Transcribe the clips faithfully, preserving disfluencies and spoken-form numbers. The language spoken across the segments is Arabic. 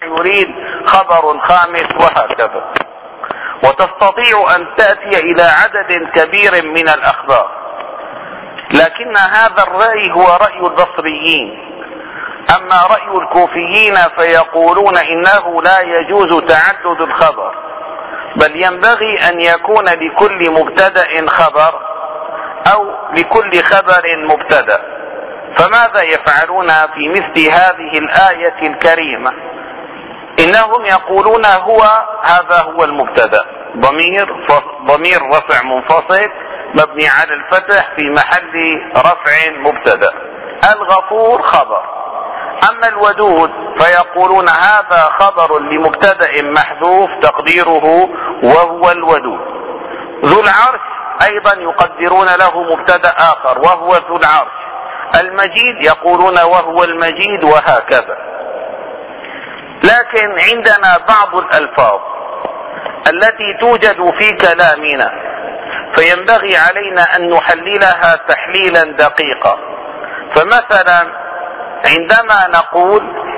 يريد خبر خامس وهكذا. وتستطيع أن تأتي إلى عدد كبير من الأخبار، لكن هذا الرأي هو رأي البصريين. أما رأي الكوفيين فيقولون إنه لا يجوز تعدد الخبر، بل ينبغي أن يكون لكل مبتدأ خبر أو لكل خبر مبتدأ. فماذا يفعلون في مثل هذه الآية الكريمة؟ إنهم يقولون هو هذا هو المبتدأ، ضمير ضمير رفع منفصل مبني على الفتح في محل رفع مبتدأ. الغفور خبر. أما الودود فيقولون هذا خبر لمبتدأ محذوف تقديره وهو الودود. ذو العرش أيضا يقدرون له مبتدأ آخر وهو ذو العرش. المجيد يقولون وهو المجيد، وهكذا. لكن عندنا بعض الألفاظ التي توجد في كلامنا فينبغي علينا أن نحللها تحليلا دقيقا. فمثلا عندما نقول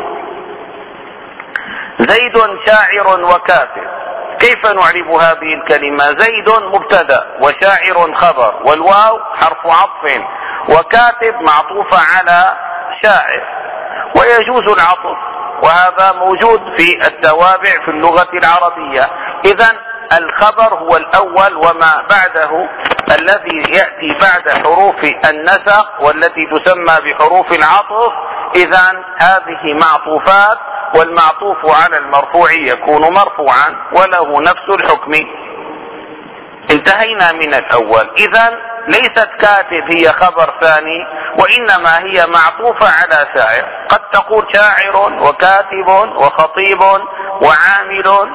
زيد شاعر وكاتب، كيف نعرب هذه الكلمة؟ زيد مبتدأ وشاعر خبر، والواو حرف عطف، وكاتب معطوفة على شاعر، ويجوز العطف، وهذا موجود في التوابع في اللغة العربية. إذن الخبر هو الأول، وما بعده الذي يأتي بعد حروف النسق والتي تسمى بحروف العطف، إذن هذه معطوفات، والمعطوف على المرفوع يكون مرفوعا وله نفس الحكم. انتهينا من الأول. إذن ليست كاتب هي خبر ثاني، وإنما هي معطوفة على شاعر. قد تقول شاعر وكاتب وخطيب وعامل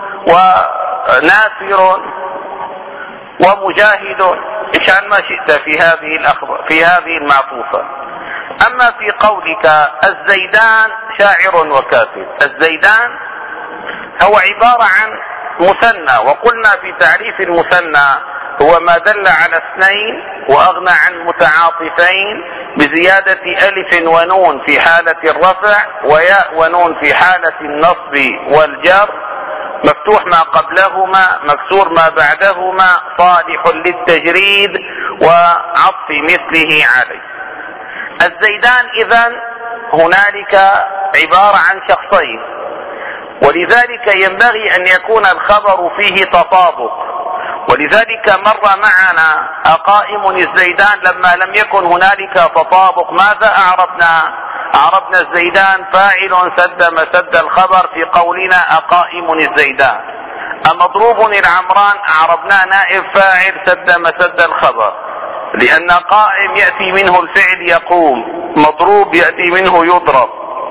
وناثر ومجاهد، اشعل ما شئت في هذه الأخبار في هذه المعطوفة. أما في قولك الزيدان شاعر وكاتب، الزيدان هو عبارة عن مثنى، وقلنا في تعريف المثنى هو ما دل على اثنين وأغنى عن متعاطفين بزيادة ألف ونون في حالة الرفع وياء ونون في حالة النصب والجر، مفتوح ما قبلهما مكسور ما بعدهما، صالح للتجريد وعطف مثله عليه. الزيدان إذن هنالك عبارة عن شخصين، ولذلك ينبغي أن يكون الخبر فيه تطابق. ولذلك مر معنا أقائم الزيدان لما لم يكن هنالك تطابق ماذا أعربنا؟ أعربنا الزيدان فاعل سد مسد الخبر في قولنا أقائم الزيدان. أمضروب العمران أعربنا نائب فاعل سد مسد الخبر، لأن قائم يأتي منه الفعل يقوم، مضروب يأتي منه يضرب.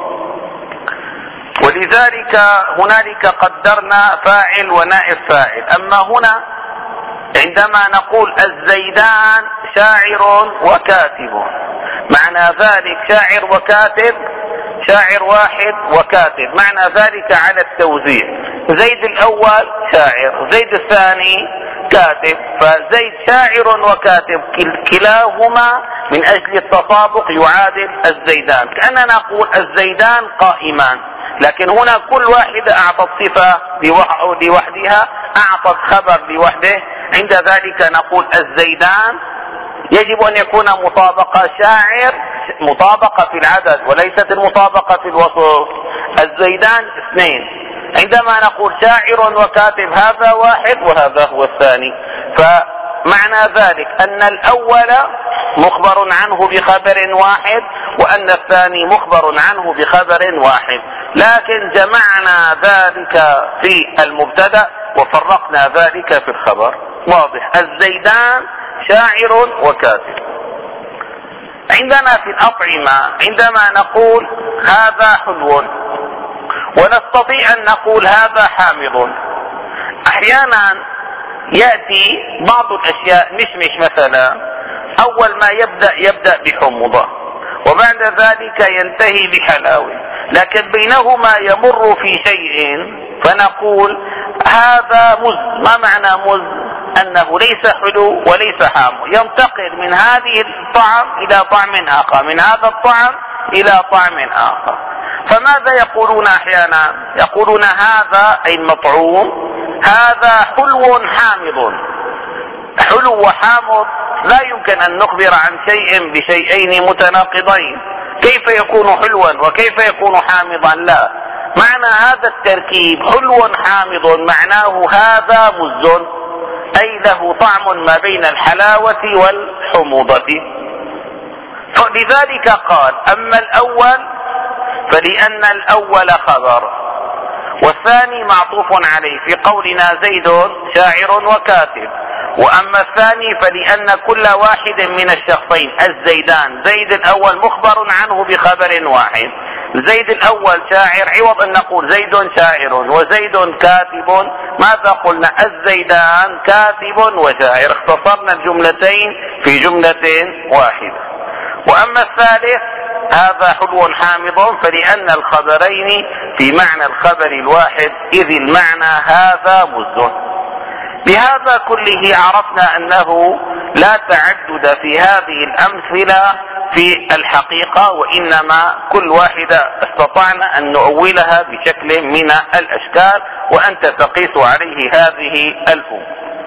ولذلك هنالك قدرنا فاعل ونائب فاعل. أما هنا عندما نقول الزيدان شاعر وكاتب، معنى ذلك شاعر وكاتب، شاعر واحد وكاتب، معنى ذلك على التوزيع. زيد الأول شاعر، زيد الثاني كاتب، فزيد شاعر وكاتب كلاهما من أجل التطابق يعادل الزيدان. كأننا نقول الزيدان قائمان، لكن هنا كل واحدة أعطت صفة لوحدها، أعطت خبر لوحده. عند ذلك نقول الزيدان يجب أن يكون مطابقة شاعر، مطابقة في العدد وليست المطابقة في الوصف. الزيدان اثنين، عندما نقول شاعر وكاتب هذا واحد وهذا هو الثاني. فمعنى ذلك أن الأول مخبر عنه بخبر واحد، وأن الثاني مخبر عنه بخبر واحد، لكن جمعنا ذلك في المبتدأ وفرقنا ذلك في الخبر. واضح؟ الزيدان شاعر وكاتب. عندنا في الأطعمة عندما نقول هذا حلو ونستطيع أن نقول هذا حامض، أحيانا يأتي بعض الأشياء مشمش مثلا، أول ما يبدأ يبدأ بحمضة وبعد ذلك ينتهي بحلاوة، لكن بينهما يمر في شيء فنقول هذا مز. ما معنى مز؟ أنه ليس حلو وليس حامض، ينتقل من هذه الطعم إلى طعم آخر، من هذا الطعم إلى طعم آخر. فماذا يقولون احيانا؟ يقولون هذا اي المطعوم هذا حلو حامض. حلو وحامض لا يمكن ان نخبر عن شيء بشيئين متناقضين، كيف يكون حلوا وكيف يكون حامضا؟ لا، معنى هذا التركيب حلو حامض معناه هذا مز، اي له طعم ما بين الحلاوة والحموضة. فلذلك قال اما الاول فلان الاول خبر، والثاني معطوف عليه في قولنا زيد شاعر وكاتب. واما الثاني فلان كل واحد من الشخصين الزيدان، زيد الاول مخبر عنه بخبر واحد، زيد الاول شاعر، عوض ان نقول زيد شاعر وزيد كاتب ماذا قلنا؟ الزيدان كاتب وشاعر، اختصرنا الجملتين في جملة واحدة. واما الثالث هذا حلو حامض فلان الخبرين في معنى الخبر الواحد، اذ المعنى هذا مز. بهذا كله عرفنا انه لا تعدد في هذه الامثلة في الحقيقة، وانما كل واحدة استطعنا ان نؤولها بشكل من الاشكال وانت تقيس عليه هذه الامور.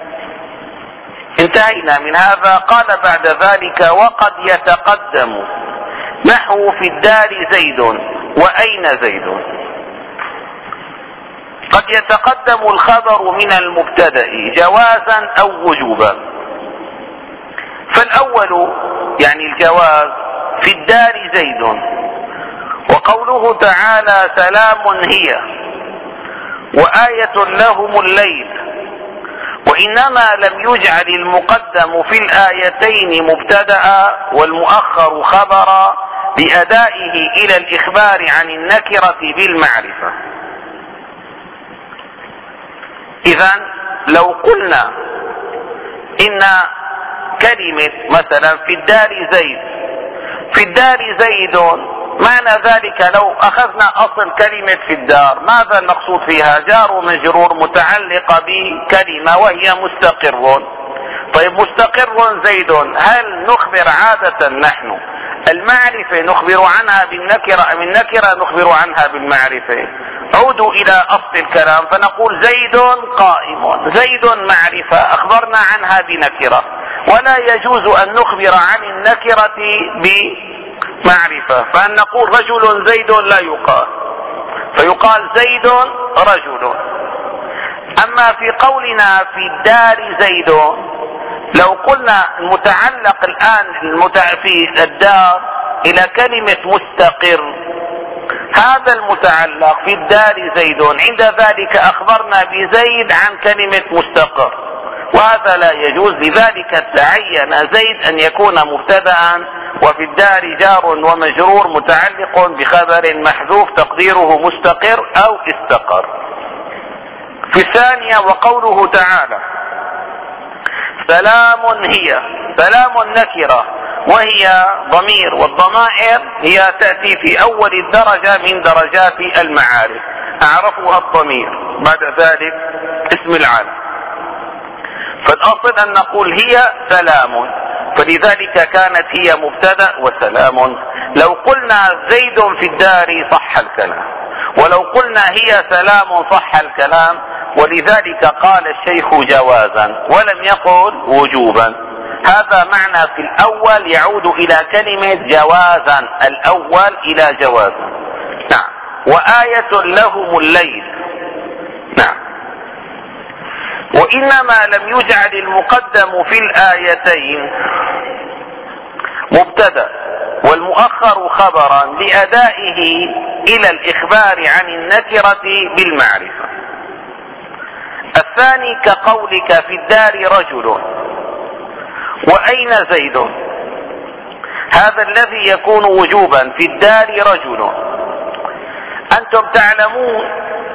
انتهينا من هذا. قال بعد ذلك وقد يتقدم نحو في الدار زيد واين زيد. قد يتقدم الخبر من المبتدأ جوازا او وجوبا. فالاول يعني الجواز في الدار زيد، وقوله تعالى سلام هي وآية لهم الليل، وإنما لم يجعل المقدم في الآيتين مبتدأ والمؤخر خبرا لأدائه إلى الإخبار عن النكرة بالمعرفة. إذن لو قلنا إن كلمة مثلا في الدار زيد، في الدار زيد، معنى ذلك لو أخذنا أصل كلمة في الدار ماذا المقصود فيها؟ جار ومجرور متعلقة بكلمة وهي مستقر. طيب مستقر زيد، هل نخبر عادة نحن المعرفة نخبر عنها بالنكرة أم النكرة نخبر عنها بالمعرفة؟ عودوا إلى أصل الكلام فنقول زيد قائم، زيد معرفة أخبرنا عنها بنكرة، ولا يجوز أن نخبر عن النكرة بمعرفة، فأن نقول رجل زيد لا يقال، فيقال زيد رجل. أما في قولنا في الدار زيد، لو قلنا المتعلق الآن في الدار إلى كلمة مستقر، هذا المتعلق في الدار زيد، عند ذلك أخبرنا بزيد عن كلمة مستقر، وهذا لا يجوز. لذلك تعين زيد أن يكون مبتدأ، وفي الدار جار ومجرور متعلق بخبر محذوف تقديره مستقر أو استقر. في الثانية وقوله تعالى سلام هي، سلام نكرة وهي ضمير، والضمائر هي تأتي في أول الدرجة من درجات المعارف، أعرفها الضمير، بعد ذلك اسم العالم. فالأصل أن نقول هي سلام، فلذلك كانت هي مبتدأ وسلام. لو قلنا زيد في الدار صح الكلام، ولو قلنا هي سلام صح الكلام، ولذلك قال الشيخ جوازا ولم يقل وجوبا. هذا معنى في الأول يعود إلى كلمة جوازا، الأول إلى جوازا. نعم. وآية لهم الليل. نعم. وإنما لم يجعل المقدم في الآيتين مبتدأ والمؤخر خبرا لأدائه إلى الإخبار عن النكرة بالمعرفة. الثاني كقولك في الدار رجل وأين زيد، هذا الذي يكون وجوبا في الدار رجل. أنتم تعلمون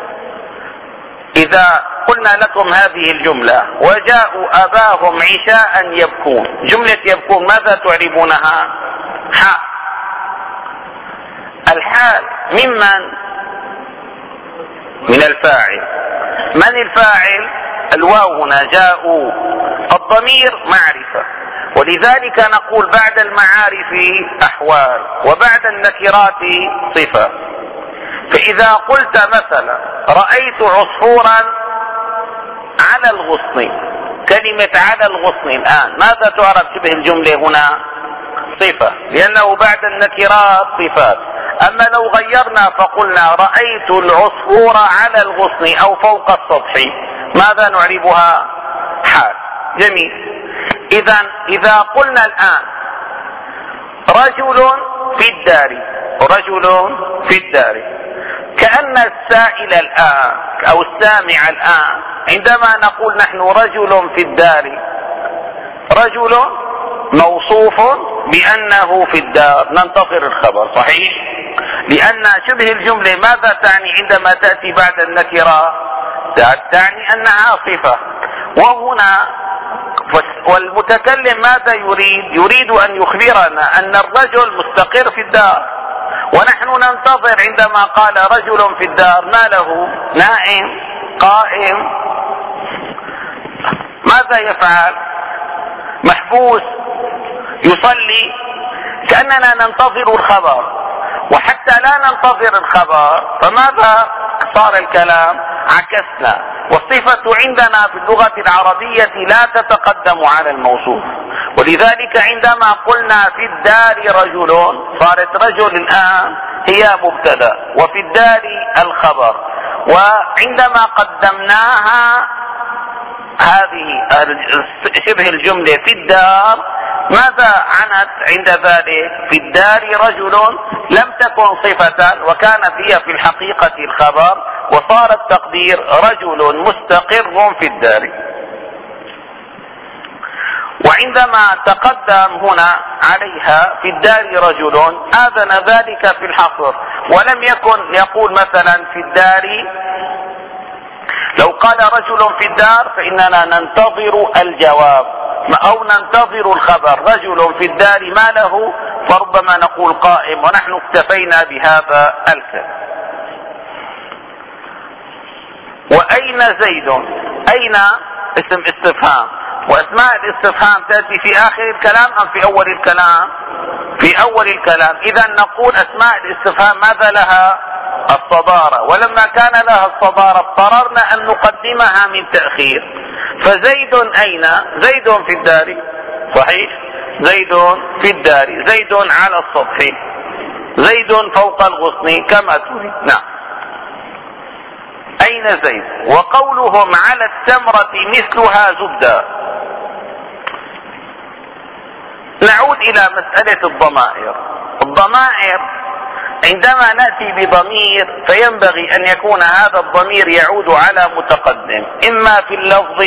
إذا قلنا لكم هذه الجملة وجاءوا أباهم عشاء يبكون، جملة يبكون ماذا تعربونها؟ حال. الحال ممن؟ من الفاعل. من الفاعل؟ الواو هنا جاءوا، الضمير معرفة، ولذلك نقول بعد المعارف أحوال وبعد النكرات صفة. فإذا قلت مثلا رأيت عصفورا على الغصن، كلمة على الغصن الآن ماذا تعرف شبه الجملة هنا؟ صفة، لأنه بعد النكرات صفات. أما لو غيرنا فقلنا رأيت العصفور على الغصن أو فوق السطح، ماذا نعربها؟ حال. جميل. إذا إذا قلنا الآن رجل في الدار، رجل في الدار، كأن السائل الآن أو السامع الآن عندما نقول نحن رجل في الدار، رجل موصوف بأنه في الدار، ننتظر الخبر، صحيح؟ لأن شبه الجملة ماذا تعني عندما تأتي بعد النكرة؟ تعني أنها صفة. وهنا والمتكلم ماذا يريد؟ يريد أن يخبرنا أن الرجل مستقر في الدار، ونحن ننتظر عندما قال رجل في الدار ما له؟ نائم، قائم، ماذا يفعل؟ محبوس، يصلي، كأننا ننتظر الخبر. وحتى لا ننتظر الخبر فماذا صار الكلام؟ عكسنا. والصفة عندنا في اللغة العربية لا تتقدم على الموصوف، ولذلك عندما قلنا في الدار رجل صارت رجل الآن هي مبتدأ وفي الدار الخبر. وعندما قدمناها هذه شبه الجملة في الدار ماذا عنت عند ذلك؟ في الدار رجل لم تكن صفة وكانت هي في الحقيقة الخبر، وصار التقدير رجل مستقر في الدار. وعندما تقدم هنا عليها في الدار رجل آذن ذلك في الحصر، ولم يكن يقول مثلا في الدار. لو قال رجل في الدار فإننا ننتظر الجواب أو ننتظر الخبر. رجل في الدار ما له؟ فربما نقول قائم، ونحن اكتفينا بهذا الكلام. وأين زيد؟ أين اسم استفهام، وأسماء الاستفهام تأتي في آخر الكلام أم في أول الكلام؟ في أول الكلام. إذا نقول أسماء الاستفهام ماذا لها؟ الصدارة، ولما كان لها الصدارة اضطررنا أن نقدمها من تأخير. فزيد أين؟ زيد في الدار، صحيح، زيد في الدار، زيد على السطح، زيد فوق الغصن كما تريد. نعم. أين زيد؟ وقولهم على التمرة مثلها زبدة. نعود إلى مسألة الضمائر. الضمائر عندما نأتي بضمير فينبغي أن يكون هذا الضمير يعود على متقدم، إما في اللفظ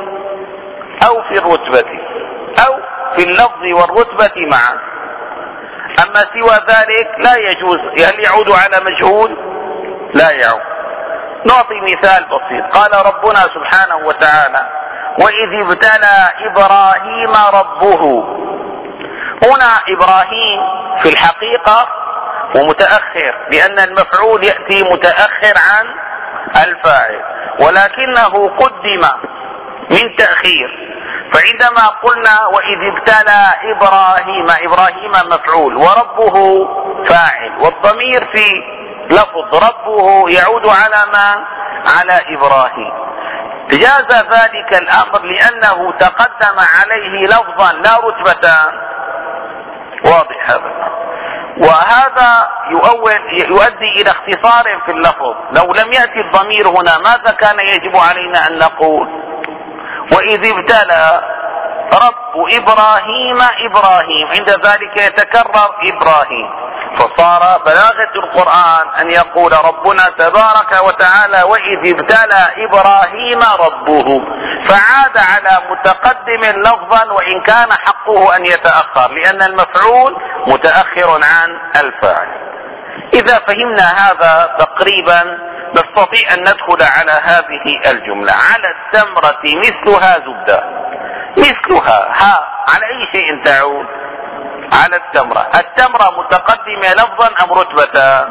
أو في الرتبة، أو في اللفظ والرتبة معا. أما سوى ذلك لا يجوز. هل يعود على مجهول؟ لا يعود. نعطي مثال بسيط. قال ربنا سبحانه وتعالى وإذ ابتلى إبراهيم ربه. هنا إبراهيم في الحقيقة ومتأخر، لأن المفعول يأتي متأخر عن الفاعل، ولكنه قدم من تأخير. فعندما قلنا وإذ ابتلى إبراهيم، إبراهيم مفعول وربه فاعل، والضمير في لفظ ربه يعود على من؟ على إبراهيم. جاز ذلك الأمر لأنه تقدم عليه لفظا لا رتبتان. واضح هذا؟ وهذا يؤدي إلى اختصار في اللفظ. لو لم يأتي الضمير هنا ماذا كان يجب علينا أن نقول؟ وإذ ابتلى رب إبراهيم إبراهيم، عند ذلك يتكرر إبراهيم. فصار بلاغة القرآن أن يقول ربنا تبارك وتعالى وإذ ابتلى إبراهيم ربه، فعاد على متقدم لفظا وإن كان حقه أن يتأخر، لأن المفعول متأخر عن الفاعل. إذا فهمنا هذا تقريبا نستطيع أن ندخل على هذه الجملة. على التمرة مثلها زبدة. مثلها ها على أي شيء تعود؟ على التمرة. التمرة متقدمة لفظا أم رتبة؟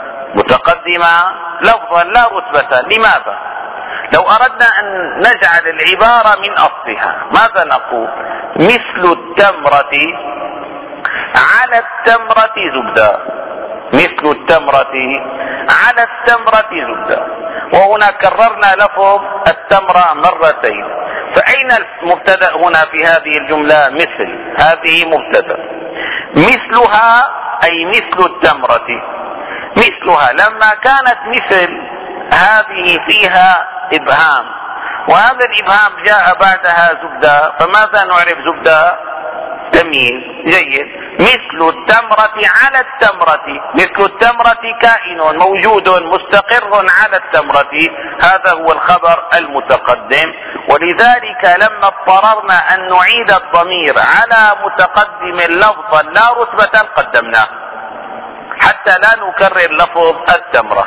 متقدمة لفظا لا رتبة. لماذا؟ لو أردنا أن نجعل العبارة من أصلها ماذا نقول؟ مثل التمرة على التمرة زبدة. مثل التمرة على التمرة زبدة، وهنا كررنا لفظ التمرة مرتين. فأين المبتدأ هنا في هذه الجملة؟ مثل، هذه مبتدأ. مثلها أي مثل التمرة، مثلها لما كانت مثل هذه فيها إبهام، وهذا الإبهام جاء بعدها زبدة، فماذا نعرف زبدة؟ تمييز. جيد. مثل التمرة على التمرة، مثل التمرة كائن موجود مستقر على التمرة، هذا هو الخبر المتقدم. ولذلك لما اضطررنا أن نعيد الضمير على متقدم لفظا لا رتبة قدمناه حتى لا نكرر لفظ التمرة،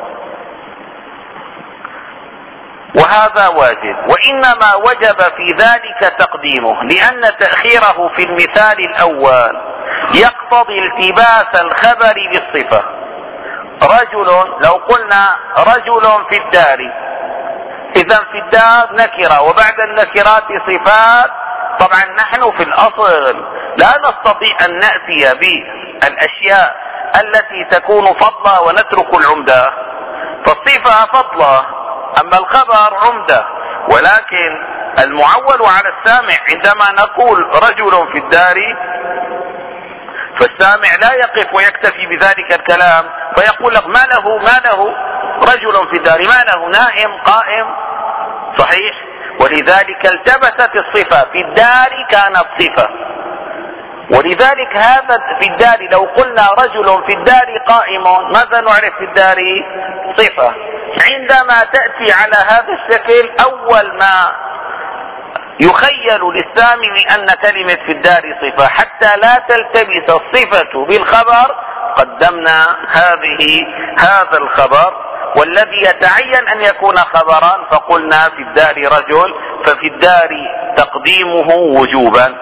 وهذا واجب. وإنما وجب في ذلك تقديمه لأن تأخيره في المثال الأول يقتضي التباس الخبر بالصفة. رجل، لو قلنا رجل في الدار، إذا في الدار نكرة وبعد النكرات صفات. طبعا نحن في الأصل لا نستطيع أن نأتي بالأشياء التي تكون فضلة ونترك العمدة، فالصفة فضلة أما الخبر عمدة. ولكن المعول على السامع عندما نقول رجل في الدار، فالسامع لا يقف ويكتفي بذلك الكلام فيقول لك ما له ما له رجل في الدار، ما له نائم قائم، صحيح؟ ولذلك التبست الصفة، في الدار كانت صفة. ولذلك هذا في الدار لو قلنا رجل في الدار قائم، ماذا نعرف في الدار؟ صفة. عندما تأتي على هذا الشكل أول ما يخيل للسامع أن كلمة في الدار صفة، حتى لا تلتبس الصفة بالخبر قدمنا هذه هذا الخبر، والذي يتعين أن يكون خبرا فقلنا في الدار رجل، ففي الدار تقديمه وجوبا.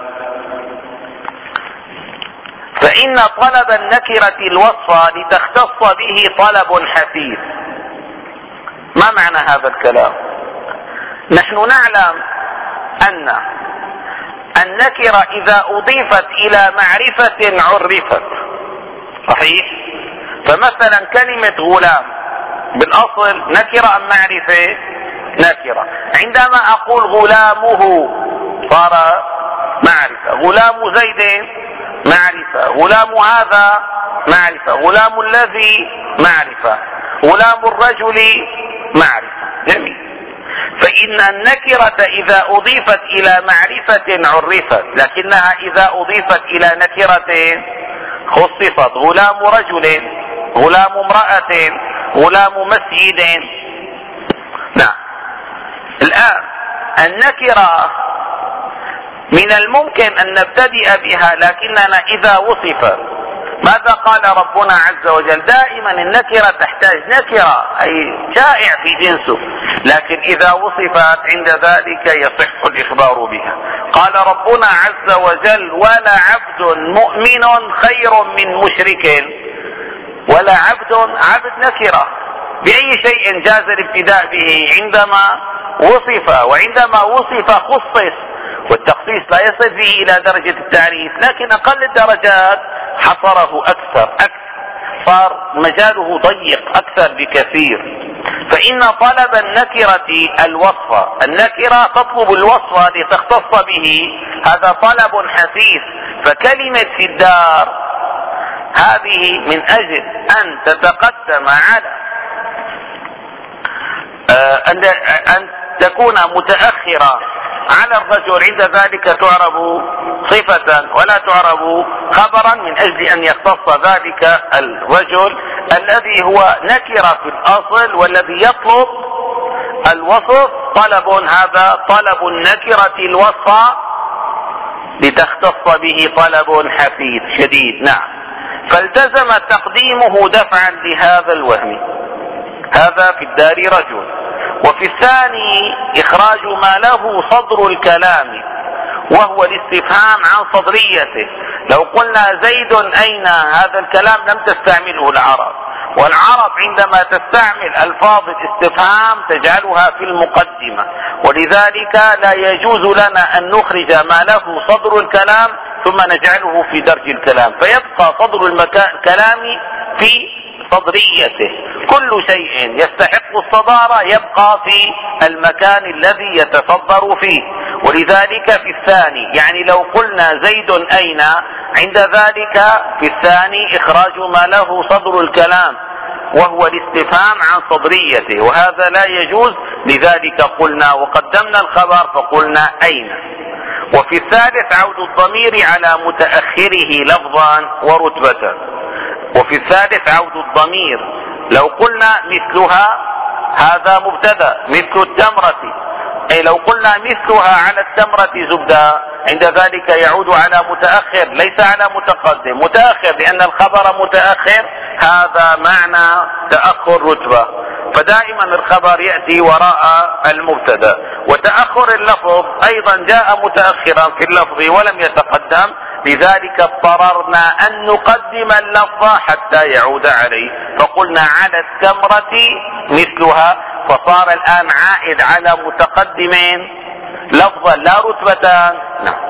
فإن طلب النكرة الوصف لتختص به طلب حثيث. ما معنى هذا الكلام؟ نحن نعلم أن النكرة إذا أضيفت إلى معرفة عرفت، صحيح؟ فمثلا كلمة غلام بالأصل نكرة أم معرفة؟ نكرة. عندما أقول غلامه صار معرفة، غلام زيد معرفة، غلام هذا معرفة، غلام الذي معرفة، غلام الرجل معرفة. جميل. فإن النكرة إذا أضيفت إلى معرفة عرفت، لكنها إذا أضيفت إلى نكرة خصصت. غلام رجل، غلام امرأة، غلام مسجد. نعم. الآن النكرة من الممكن أن نبتدئ بها، لكننا إذا وصفت، ماذا قال ربنا عز وجل؟ دائما النكرة تحتاج نكرة أي شائع في جنسه، لكن إذا وصفت عند ذلك يصح الإخبار بها. قال ربنا عز وجل ولا عبد مؤمن خير من مشرك. ولا عبد، عبد نكرة، بأي شيء جاز الابتداء به؟ عندما وصف، وعندما وصف خصص، والتخصيص لا يصل به إلى درجة التعريف، لكن أقل الدرجات حصره أكثر أكثر، صار مجاله ضيق أكثر بكثير. فإن طلب النكرة الوصف، النكرة تطلب الوصف لتختص به، هذا طلب حثيث. فكلمة في الدار هذه من أجل أن تتقدم على أن تكون متأخرة على الرجل، عند ذلك تعرب صفة ولا تعرب خبرا، من أجل أن يختص ذلك الرجل الذي هو نكرة في الأصل، والذي يطلب الوصف طلب، هذا طلب النكرة الوصف لتختص به طلب حثيث شديد. نعم. فالتزم تقديمه دفعا لهذا الوهم. هذا في الدار رجل. وفي الثاني إخراج ما له صدر الكلام، وهو الاستفهام عن صدريته. لو قلنا زيد أين، هذا الكلام لم تستعمله العرب، والعرب عندما تستعمل ألفاظ الاستفهام تجعلها في المقدمة، ولذلك لا يجوز لنا أن نخرج ما له صدر الكلام ثم نجعله في درج الكلام، فيبقى صدر الكلام في صدريته. كل شيء يستحق الصدارة يبقى في المكان الذي يتصدر فيه. ولذلك في الثاني يعني لو قلنا زيد أين، عند ذلك في الثاني إخراج ما له صدر الكلام وهو الاستفهام عن صدريته، وهذا لا يجوز. لذلك قلنا وقدمنا الخبر فقلنا أين. وفي الثالث عود الضمير على متأخره لفظا ورتبة. وفي الثالث عود الضمير لو قلنا مثلها هذا مبتدا مثل التمرة، أي لو قلنا مثلها على التمرة زبدة عند ذلك يعود على متأخر ليس على متقدم. متأخر لأن الخبر متأخر، هذا معنى تأخر رتبة. فدائما الخبر يأتي وراء المبتدا. وتأخر اللفظ أيضا جاء متأخرا في اللفظ ولم يتقدم، لذلك اضطررنا أن نقدم اللفظ حتى يعود عليه، فقلنا على التمرة مثلها، فصار الآن عائد على متقدمين لفظا لا رتبتان. نعم،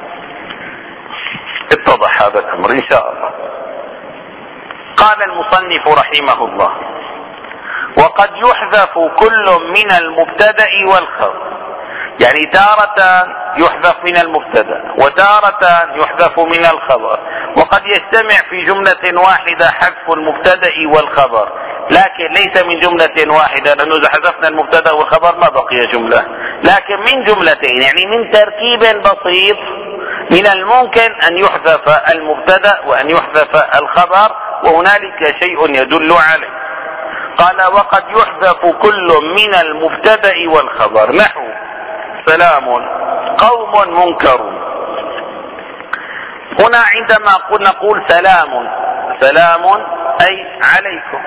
اتضح هذا الأمر إن شاء الله. قال المصنف رحمه الله: وقد يحذف كل من المبتدأ والخبر، يعني تارة يحذف من المبتدأ وتارة يحذف من الخبر، وقد يجتمع في جملة واحدة حذف المبتدأ والخبر، لكن ليس من جملة واحدة، لأنه إذا حذفنا المبتدأ والخبر ما بقي جملة، لكن من جملتين، يعني من تركيب بسيط من الممكن أن يحذف المبتدأ وأن يحذف الخبر، وهنالك شيء يدل عليه. قال: وقد يحذف كل من المبتدأ والخبر، نحو سلام قوم منكرون. هنا عندما نقول سلام، سلام أي عليكم،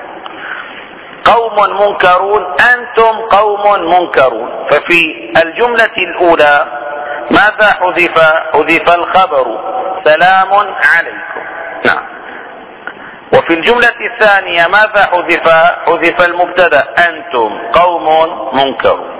قوم منكرون أنتم قوم منكرون. ففي الجملة الأولى ماذا حذف؟ حذف الخبر سلام عليكم. نعم. وفي الجملة الثانية ماذا حذف؟ حذف المبتدأ أنتم قوم منكرون.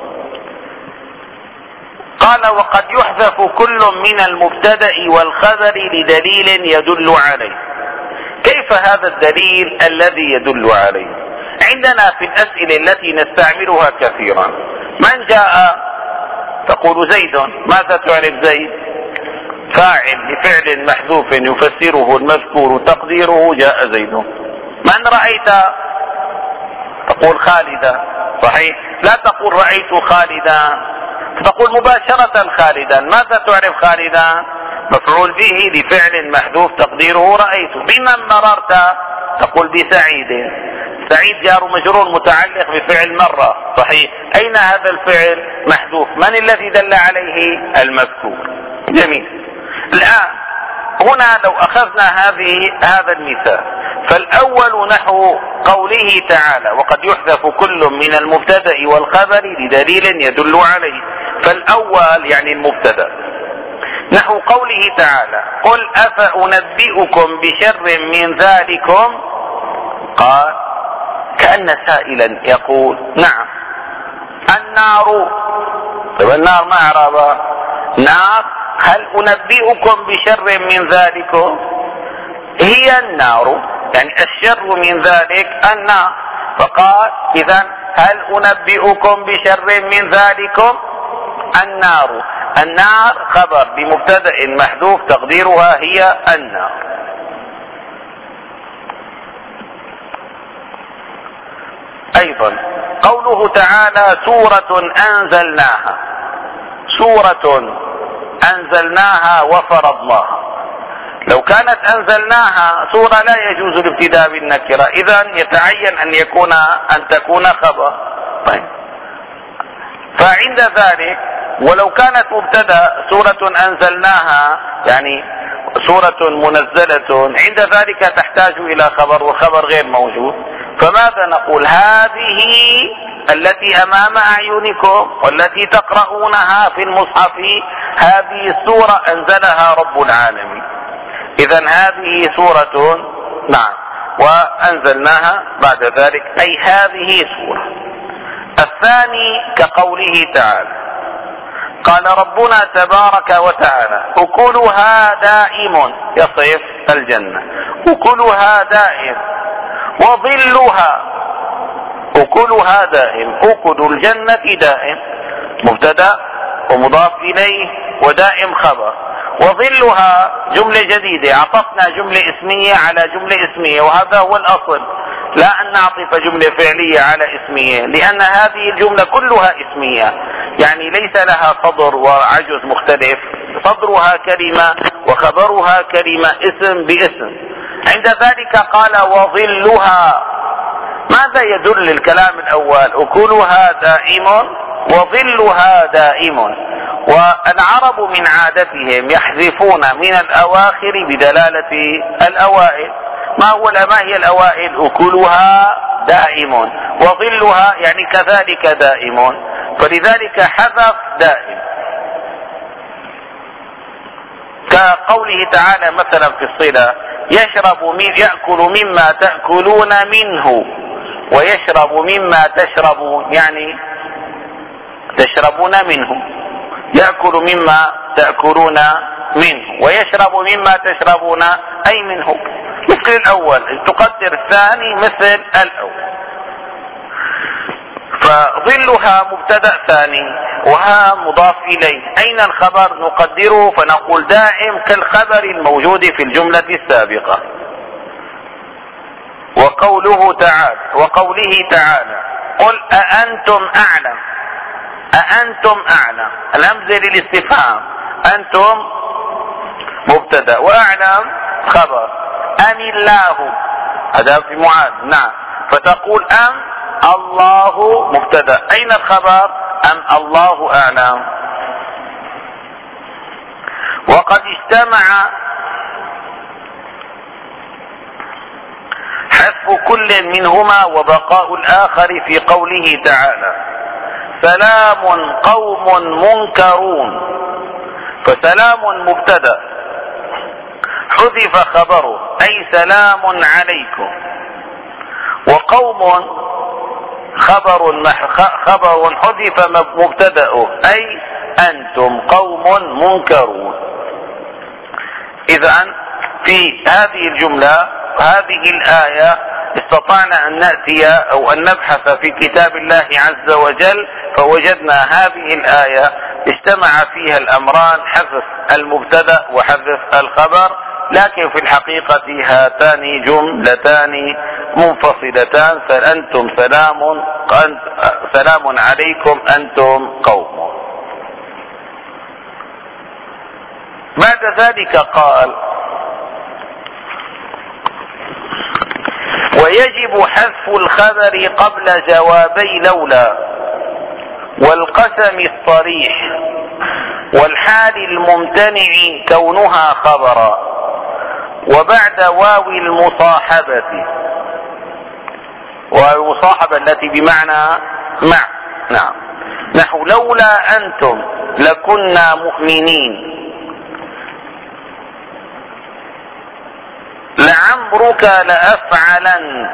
قال: وقد يحذف كل من المبتدأ والخبر لدليل يدل عليه. كيف هذا الدليل الذي يدل عليه؟ عندنا في الأسئلة التي نستعملها كثيرا، من جاء تقول زيد، ماذا تعرف زيد؟ فاعل لفعل محذوف يفسره المذكور تقديره جاء زيد. من رأيت؟ تقول خالدا، صحيح؟ لا تقول رأيت خالدا، تقول مباشرة خالدا. ماذا تعرف خالدا؟ مفعول به لفعل محذوف تقديره رأيت. بمن مررت؟ تقول بسعيد. سعيد جار مجرور متعلق بفعل مرة، صحيح؟ أين هذا الفعل؟ محذوف. من الذي دل عليه؟ المذكور. جميل. الآن هنا لو أخذنا هذه هذا المثال، فالأول نحو قوله تعالى: وقد يحذف كل من المبتدأ والخبر لدليل يدل عليه. فالأول يعني المبتدأ، نحو قوله تعالى: قل أفأنبئكم بشر من ذلكم، قال كأن سائلا يقول نعم النار. طيب النار ما أعرابها؟ نار. هل أنبئكم بشر من ذلكم؟ هي النار، يعني الشر من ذلك النار. فقال إذن هل أنبئكم بشر من ذلكم؟ النار. النار خبر بمبتدأ محذوف تقديرها هي النار. أيضا قوله تعالى: سورة أنزلناها، سورة أنزلناها وفرضناها. لو كانت أنزلناها سورة لا يجوز الابتداء بالنكرة، إذن يتعين أن يكون أن تكون خبر. طيب. فعند ذلك ولو كانت مبتدأ سورة أنزلناها يعني سورة منزلة، عند ذلك تحتاج إلى خبر، والخبر غير موجود. فماذا نقول؟ هذه التي أمام أعينكم والتي تقرؤونها في المصحف، هذه السورة أنزلها رب العالمين. إذن هذه سورة، نعم، وأنزلناها بعد ذلك، أي هذه سورة. الثاني كقوله تعالى: قال ربنا تبارك وتعالى: أكلها دائم، يصف الجنة، أكلها دائم. وظلها أكلها دائم، أكل الجنة دائم، مبتدأ ومضاف إليه ودائم خبر. وظلها جملة جديدة، عطفنا جملة اسمية على جملة اسمية، وهذا هو الأصل، لا أن نعطف جملة فعلية على اسمية، لأن هذه الجملة كلها اسمية، يعني ليس لها صدر وعجز مختلف، صدرها كلمة وخبرها كلمة، اسم باسم. عند ذلك قال وظلها. ماذا يدل الكلام الأول؟ أكلها دائم وظلها دائم. والعرب من عادتهم يحذفون من الأواخر بدلالة الأوائل. ما هو ما هي الأوائل؟ أكلها دائم وظلها يعني كذلك دائم، فلذلك حذف دائم. كقوله تعالى مثلا في الصلة: يشرب من يأكل مما تأكلون منه ويشرب مما تشربون، يعني تشربون منه، يأكل مما تأكلون منه ويشرب مما تشربون أي منه، مثل الأول، تقدر الثاني مثل الأول. فظلها مبتدأ ثاني وها مضاف إليه. أين الخبر؟ نقدره فنقول دائم كالخبر الموجود في الجملة السابقة. وقوله تعالى وقوله تعالى: قل أأنتم أعلم. أأنتم أعلم، الهمزة للاستفهام، أنتم مبتدأ وأعلم خبر. أم الله، هذا في معاذ، نعم، فتقول أم الله مبتدأ، أين الخبر؟ أم الله أعلم. وقد اجتمع حذف كل منهما وبقاء الآخر في قوله تعالى: سلام قوم منكرون. فسلام مبتدأ حذف خبره أي سلام عليكم، وقوم خبر خبر حذف مبتدأه أي أنتم قوم منكرون. إذن في هذه الجملة هذه الآية استطعنا أن نأتي أو أن نبحث في كتاب الله عز وجل، فوجدنا هذه الآية اجتمع فيها الأمران، حذف المبتدأ وحذف الخبر، لكن في الحقيقة هاتان جملتان منفصلتان. فأنتم سلام سلام عليكم أنتم قوم. بعد ذلك قال: ويجب حذف الخبر قبل جوابي لولا والقسم الصريح والحال الممتنع كونها خبرا وبعد واو المصاحبة، والمصاحبة التي بمعنى مع، نعم، نحو لولا أنتم لكنا مؤمنين، لعمرك لأفعلن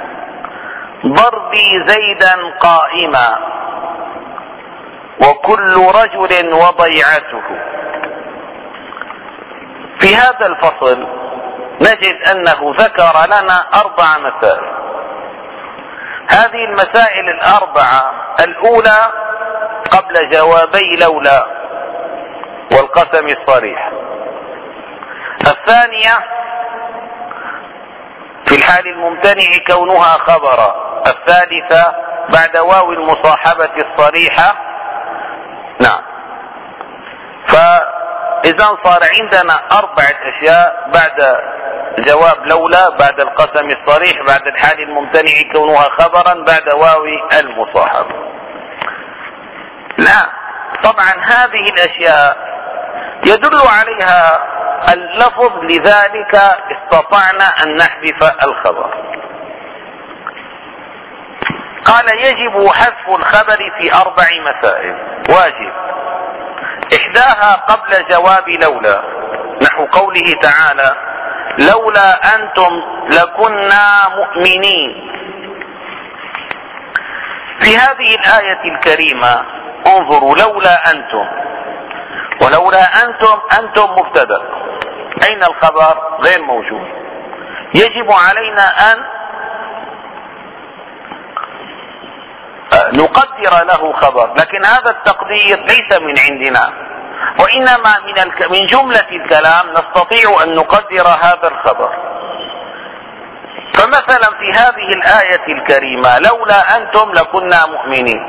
ضربي زيدا قائما وكل رجل وضيعته. في هذا الفصل نجد أنه ذكر لنا أربع مسائل. هذه المسائل الأربعة: الأولى قبل جوابي لولا والقسم الصريح، الثانية في الحال الممتنع كونها خبرا، الثالثة بعد واو المصاحبة الصريحة، نعم. فإذا صار عندنا أربعة أشياء بعد جواب لولا، بعد القسم الصريح، بعد الحال الممتنع كونها خبرا، بعد واو المصاحبة. لا، طبعا هذه الأشياء يدل عليها اللفظ، لذلك استطعنا أن نحذف الخبر. قال: يجب حذف الخبر في أربع مسائل. واجب: إحداها قبل جواب لولا، نحو قوله تعالى: لولا أنتم لكنا مؤمنين. في هذه الآية الكريمة انظروا: لولا أنتم، ولولا أنتم، أنتم مبتدأ، أين الخبر؟ غير موجود. يجب علينا أن نقدر له خبر، لكن هذا التقدير ليس من عندنا، وإنما من, الك... من جملة الكلام نستطيع أن نقدر هذا الخبر. فمثلا في هذه الآية الكريمة لولا أنتم لكنا مؤمنين،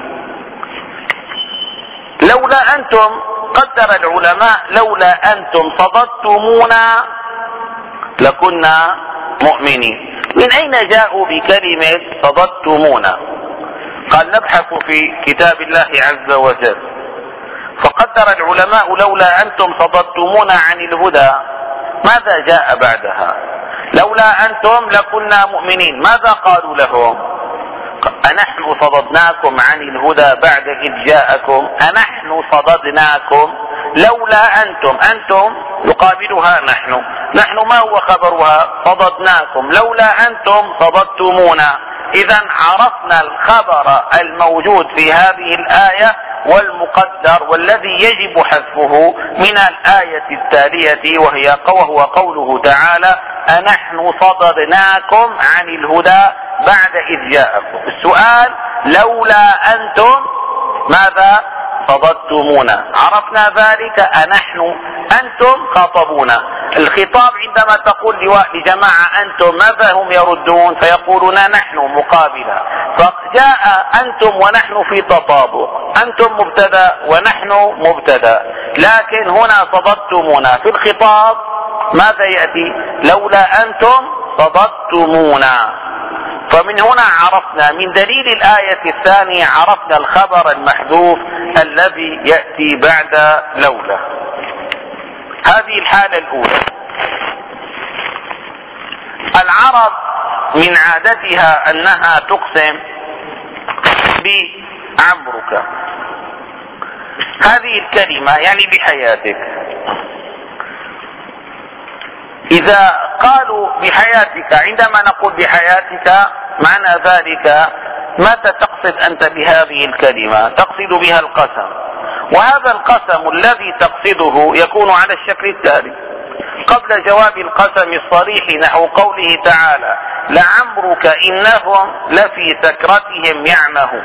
لولا أنتم قدر العلماء لولا أنتم صددتمونا لكنا مؤمنين. من أين جاءوا بكلمة صددتمونا؟ قال نبحث في كتاب الله عز وجل، فقدر العلماء لولا أنتم صددتمونا عن الهدى، ماذا جاء بعدها؟ لولا أنتم لكنا مؤمنين، ماذا قالوا لهم؟ أنحن صددناكم عن الهدى بعد إذ جاءكم، أنحن صددناكم لولا أنتم، أنتم يقابلها نحن، نحن ما هو خبرها؟ صددناكم، لولا أنتم صددتمونا. إذا عرفنا الخبر الموجود في هذه الآية والمقدر والذي يجب حذفه من الآية التالية، وهي وهو قوله تعالى أنحن صددناكم عن الهدى بعد إذ جاءكم. السؤال لولا أنتم ماذا صددتمونا؟ عرفنا ذلك، أنحن أنتم خاطبونا. الخطاب عندما تقول لجماعة أنتم ماذا هم يردون؟ فيقولون نحن مقابلة، فجاء أنتم ونحن في تطابق، أنتم مبتدأ ونحن مبتدأ، لكن هنا صددتمونا في الخطاب ماذا يأتي؟ لولا أنتم صددتمونا. فمن هنا عرفنا من دليل الآية الثانية عرفنا الخبر المحذوف الذي يأتي بعد لولا. هذه الحالة الأولى. العرب من عادتها أنها تقسم بعمرك، هذه الكلمة يعني بحياتك. إذا قالوا بحياتك، عندما نقول بحياتك معنى ذلك ماذا تقصد أنت بهذه الكلمة؟ تقصد بها القسم، وهذا القسم الذي تقصده يكون على الشكل التالي: قبل جواب القسم الصريح نحو قوله تعالى لعمرك إنهم لفي سكرتهم يعمهون.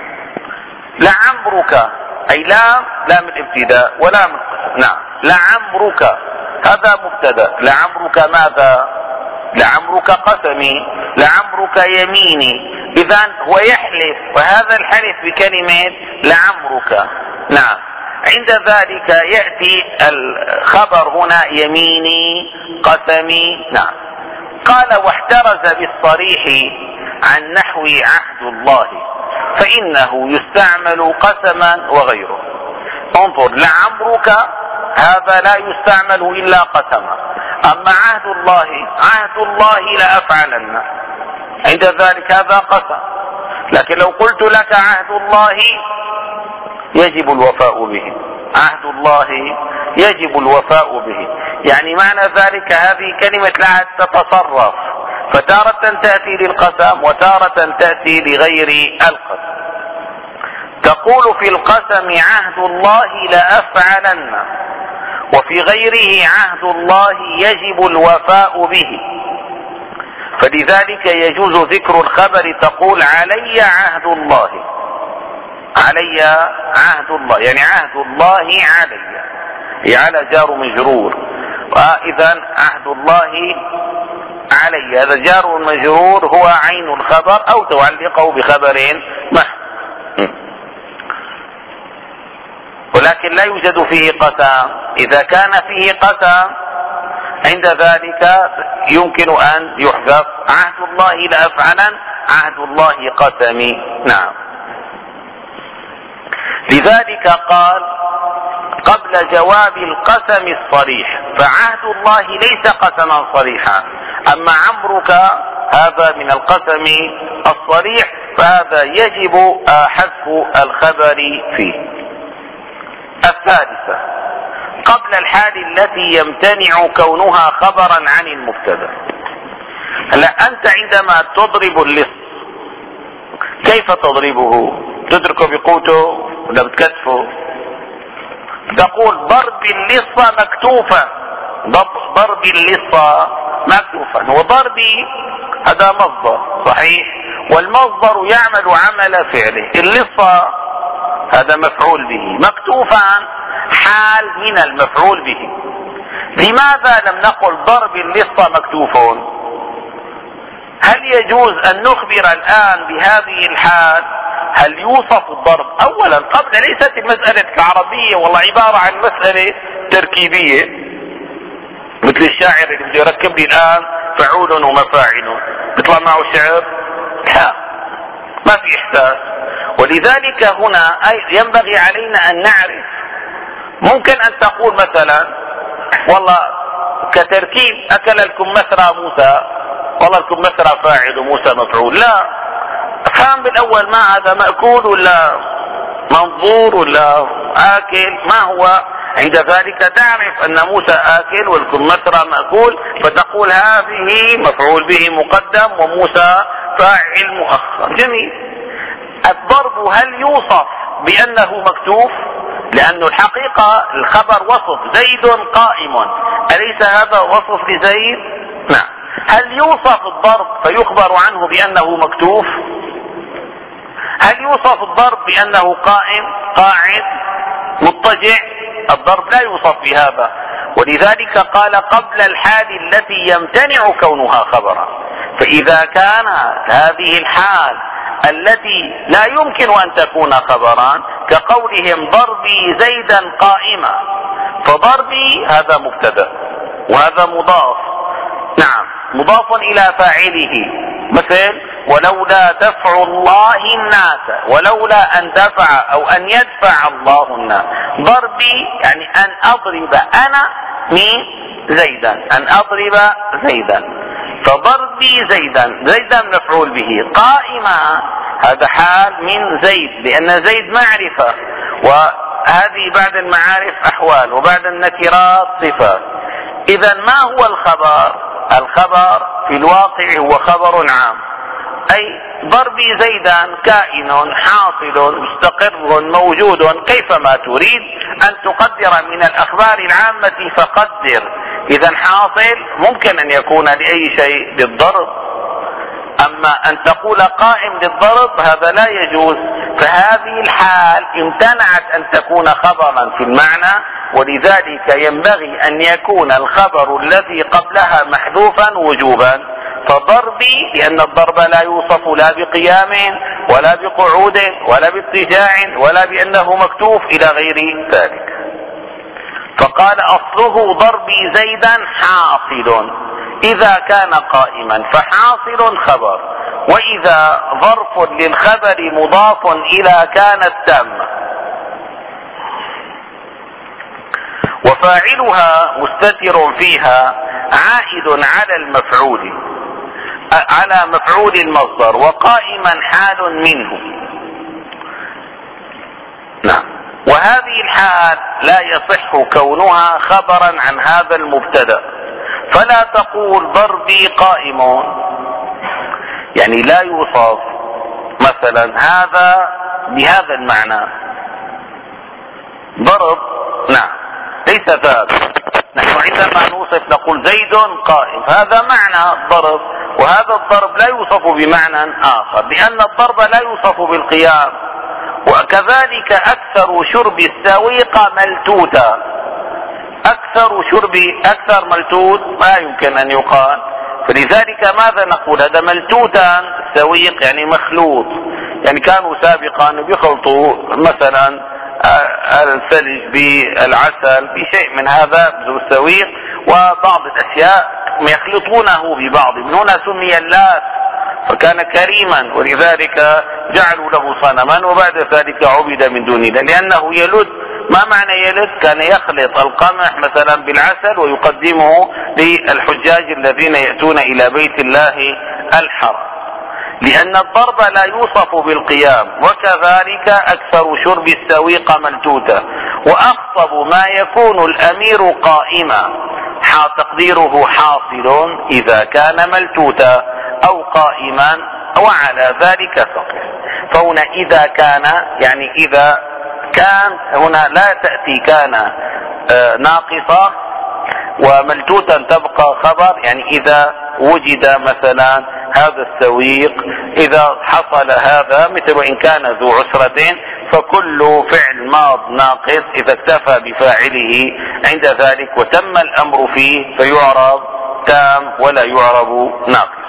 لعمرك أي لام لام الابتداء ولام القسم. نعم لعمرك هذا مبتدا، لعمرك ماذا؟ لعمرك قسمي، لعمرك يميني. إذا هو يحلف، وهذا الحلف بكلمة لعمرك. نعم عند ذلك يأتي الخبر هنا يميني قسمي. نعم قال واحترز بالصريح عن نحو عهد الله فإنه يستعمل قسما وغيره. انظر لعمرك هذا لا يستعمل إلا قسما، أما عهد الله عهد الله لأفعلن، عند ذلك هذا قسم. لكن لو قلت لك عهد الله يجب الوفاء به، عهد الله يجب الوفاء به، يعني معنى ذلك هذه كلمة العهد تتصرف، فتارة تأتي للقسم وتارة تأتي لغير القسم. تقول في القسم عهد الله لأفعلن، وفي غيره عهد الله يجب الوفاء به، فلذلك يجوز ذكر الخبر تقول علي عهد الله، علي عهد الله يعني عهد الله علي، على جار مجرور، وإذا عهد الله علي هذا جار مجرور هو عين الخبر أو تعلقه بخبر محذوف، ولكن لا يوجد فيه قسم. إذا كان فيه قسم عند ذلك يمكن أن يحذف عهد الله لأفعلن، عهد الله قسمي. نعم لذلك قال قبل جواب القسم الصريح، فعهد الله ليس قسما صريحا، أما عمرك هذا من القسم الصريح، فهذا يجب حذف الخبر فيه. الثالثة قبل الحال التي يمتنع كونها خبرا عن المبتدا. هلا أنت عندما تضرب اللص كيف تضربه؟ تدركه بقوته ولا بتكتفه؟ تقول ضرب اللص مكتوفا، ضرب اللص مكتوفا، وضربي هذا مصدر صحيح، والمصدر يعمل عمل فعله. اللصة هذا مفعول به مكتوفا حال من المفعول به. لماذا لم نقل ضرب اللصة مكتوف؟ هل يجوز أن نخبر الآن بهذه الحال؟ هل يوصف الضرب؟ أولا قبل ليست المسألة كعربية والله عبارة عن مسألة تركيبية مثل الشاعر اللي بده يركب لي الآن فعول ومفاعل بيطلع معه شعر؟ لا، ما في إحساس. ولذلك هنا ينبغي علينا أن نعرف. ممكن أن تقول مثلا والله كتركيب أكل الكمثرى موسى، والله الكمثرى فاعل وموسى مفعول. لا، افهم بالاول ما هذا مأكول ولا منظور ولا آكل، ما هو. عند ذلك تعرف أن موسى آكل والكمثرى مأكول، فتقول هذه مفعول به مقدم وموسى فاعل مؤخر. جميل. الضرب هل يوصف بأنه مكتوف؟ لأن الحقيقة الخبر وصف زيد قائم، أليس هذا وصف لزيد؟ نعم. هل يوصف الضرب فيخبر عنه بأنه مكتوف؟ هل يوصف الضرب بأنه قائم قاعد مضطجع؟ الضرب لا يوصف بهذا. ولذلك قال قبل الحال التي يمتنع كونها خبرا. فإذا كان هذه الحال التي لا يمكن أن تكون خبرا كقولهم ضربي زيدا قائما، فضربي هذا مبتدأ وهذا مضاف، نعم مضاف إلى فاعله، مثل ولولا دفع الله الناس، ولولا أن دفع أو أن يدفع الله الناس. ضربي يعني أن أضرب أنا من زيدا، أن أضرب زيدا، فضربي زيدا، زيدا مفعول به. قائما هذا حال من زيد، لأن زيد معرفة، وهذه بعد المعارف أحوال وبعد النكرات صفات. إذا ما هو الخبر؟ الخبر في الواقع هو خبر عام، أي ضربي زيدا كائن حاصل مستقر موجود كيفما تريد أن تقدر من الأخبار العامة فقدر. إذا حاصل ممكن أن يكون لأي شيء للضرب، أما أن تقول قائم للضرب هذا لا يجوز. فهذه الحال امتنعت أن تكون خبرا في المعنى، ولذلك ينبغي أن يكون الخبر الذي قبلها محذوفا وجوبا. فضربي لأن الضرب لا يوصف لا بقيام ولا بقعود ولا باضطجاع ولا بأنه مكتوف إلى غير ذلك. فقال أصله ضربي زيدا حاصل، إذا كان قائما فحاصل خبر، وإذا ظرف للخبر مضاف إلى كانت تامة. وفاعلها مستتر فيها عائد على المفعول، على مفعول المصدر، وقائما حال منه. نعم. وهذه الحال لا يصح كونها خبرا عن هذا المبتدأ، فلا تقول ضربي قائم، يعني لا يوصف مثلا هذا بهذا المعنى. ضرب نعم ليس ذاك. نحن عندما نوصف نقول زيد قائم، هذا معنى الضرب، وهذا الضرب لا يوصف بمعنى آخر، لأن الضرب لا يوصف بالقيام. وكذلك أكثر شرب السويق ملتوتا، أكثر شرب أكثر ملتوت ما يمكن أن يقال. فلذلك ماذا نقول؟ هذا ملتوتا السويق يعني مخلوط، يعني كانوا سابقا بيخلطوا مثلا الثلج بالعسل بشيء من هذا السويق وبعض الأشياء يخلطونه ببعض، من هنا سمي اللات، فكان كريما ولذلك جعلوا له صنما وبعد ذلك عبد من دون الله لأنه يلد. ما معنى يلد؟ كان يخلط القمح مثلا بالعسل ويقدمه للحجاج الذين يأتون إلى بيت الله الحرام، لأن الضرب لا يوصف بالقيام. وكذلك أكثر شرب السويق ملتوتا. وأخطب ما يكون الأمير قائما، تقديره حاصل إذا كان ملتوتا أو قائما وعلى ذلك فقط. فهنا إذا كان يعني إذا كان هنا لا تأتي كان ناقصة وملتوتا تبقى خبر، يعني إذا وجد مثلا هذا السويق إذا حصل هذا، مثل وإن كان ذو عسرة فكل فعل ماض ناقص إذا اكتفى بفاعله عند ذلك وتم الأمر فيه فيعرب تام ولا يعرب ناقص.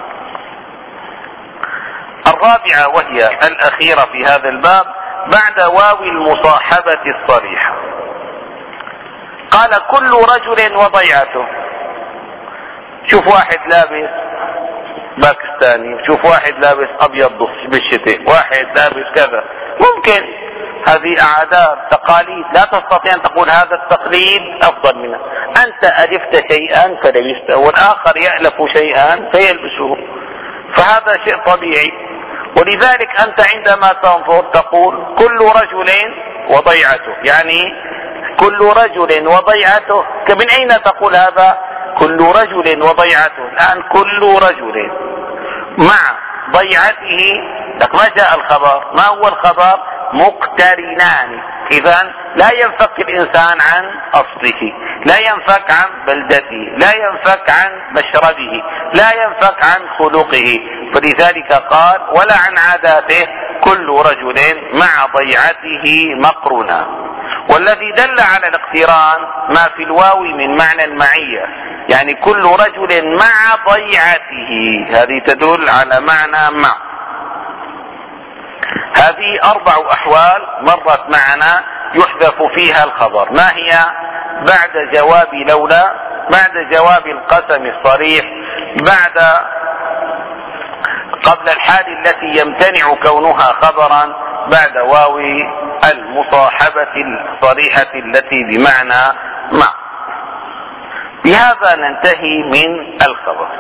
الرابعة وهي الأخيرة في هذا الباب بعد واو المصاحبة الصريحة، قال كل رجل وضيعته. شوف واحد لابس باكستاني، شوف واحد لابس أبيض بالشتاء، واحد لابس كذا، ممكن هذه عادات تقاليد لا تستطيع أن تقول هذا التقليد أفضل منه. أنت ألفت شيئا فلبسته والآخر يألف شيئا فيلبسه، فهذا شيء طبيعي. ولذلك أنت عندما تنظر تقول كل رجل وضيعته، يعني كل رجل وضيعته، من أين تقول هذا؟ كل رجل وضيعته. الآن كل رجل مع ضيعته، لك ما جاء الخبر، ما هو الخبر؟ مقترنان. إذن لا ينفك الإنسان عن أصله، لا ينفك عن بلدته، لا ينفك عن مشربه، لا ينفك عن خلقه، فلذلك قال ولا عن عاداته، كل رجل مع ضيعته مقرنا. والذي دل على الاقتران ما في الواو من معنى المعية، يعني كل رجل مع ضيعته، هذه تدل على معنى مع. هذه أربع أحوال مرت معنا يحذف فيها الخبر. ما هي؟ بعد جواب لولا، بعد جواب القسم الصريح، بعد قبل الحال التي يمتنع كونها خبرا، بعد واو المصاحبة الصريحة التي بمعنى مع. بهذا ننتهي من الخبر.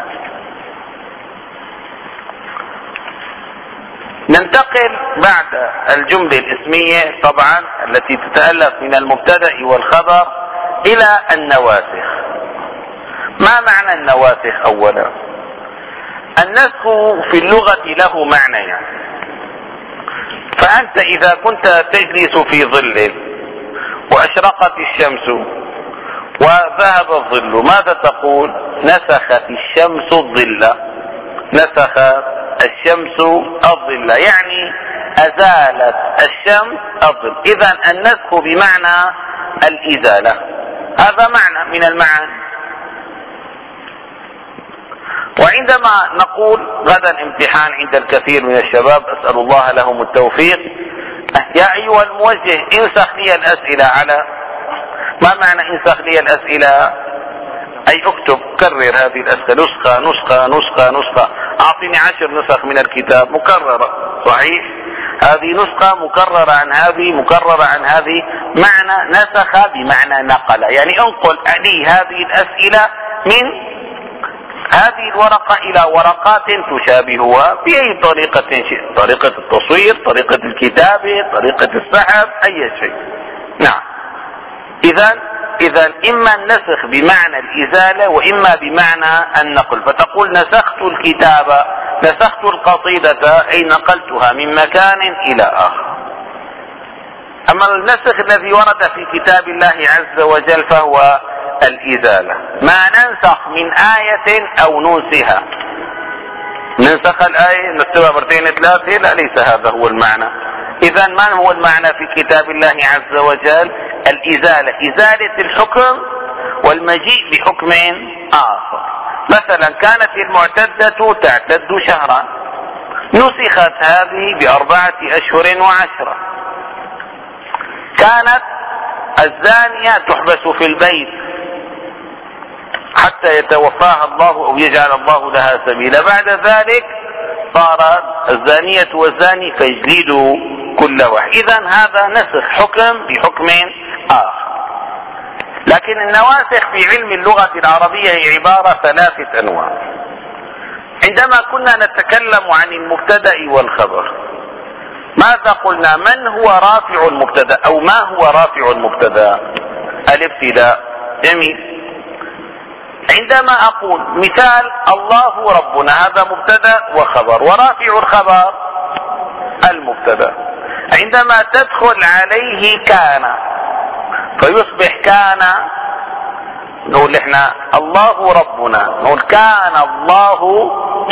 ننتقل بعد الجملة الاسمية طبعا التي تتألف من المبتدأ والخبر إلى النواسخ. ما معنى النواسخ؟ أولا النسخ في اللغة له معنى، يعني فأنت إذا كنت تجلس في ظل وأشرقت الشمس وذهب الظل، ماذا تقول؟ نسخت الشمس الظل، نسخت الشمس الظل، يعني أزالت الشمس الظل. إذن النسخ بمعنى الإزالة، هذا معنى من المعاني. وعندما نقول غدا امتحان عند الكثير من الشباب، أسأل الله لهم التوفيق، يا أيها الموجه انسخ لي الأسئلة على، ما معنى انسخ لي الأسئلة؟ أي اكتب كرر هذه الأسئلة، نسخة نسخة نسخة نسخة، أعطيني عشر نسخ من الكتاب مكررة، صحيح؟ هذه نسخة مكررة عن هذه مكررة عن هذه. معنى نسخ بمعنى نقل، يعني انقل لي هذه الأسئلة من هذه الورقة إلى ورقات تشابهها بأي طريقة شئت، طريقة التصوير، طريقة الكتابة، طريقة السحب، أي شيء. نعم. إذن إذن إما النسخ بمعنى الإزالة وإما بمعنى النقل، فتقول نسخت الكتابة، نسخت القصيدة، أي نقلتها من مكان إلى آخر. أما النسخ الذي ورد في كتاب الله عز وجل فهو الإزالة. ما ننسخ من آية أو ننسها، ننسخ الآية نكتبها مرتين ثلاثة، لا، ليس هذا هو المعنى. إذن ما هو المعنى في كتاب الله عز وجل؟ الإزالة، إزالة الحكم والمجيء بحكم آخر. مثلا كانت المعتدة تعتد شهرا، نسخت هذه بأربعة أشهر وعشرة. كانت الزانية تحبس في البيت حتى يتوفاها الله أو يجعل الله لها سبيلا، بعد ذلك صارت الزانية والزاني فيجلدوا كل واحد. إذن هذا نسخ حكم بحكم آخر. لكن النواسخ في علم اللغة العربية هي عبارة ثلاثة أنواع. عندما كنا نتكلم عن المبتدأ والخبر، ماذا قلنا؟ من هو رافع المبتدأ أو ما هو رافع المبتدأ؟ الابتداء. جميل. عندما أقول مثال الله ربنا، هذا مبتدأ وخبر، ورافع الخبر المبتدأ. عندما تدخل عليه كان فيصبح كان، نقول احنا الله ربنا، نقول كان الله